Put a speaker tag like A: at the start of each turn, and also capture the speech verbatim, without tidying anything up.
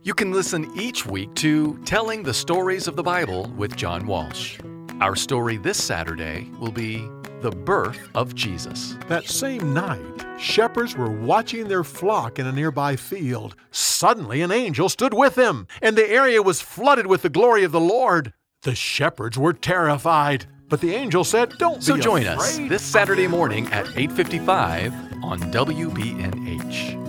A: You can listen each week to Telling the Stories of the Bible with John Walsh. Our story this Saturday will be The Birth of Jesus.
B: That same night, shepherds were watching their flock in a nearby field. Suddenly, an angel stood with them, and the area was flooded with the glory of the Lord. The shepherds were terrified, but the angel said, "Don't
A: So
B: be
A: join
B: afraid."
A: us this Saturday morning at eight fifty-five on W B N H.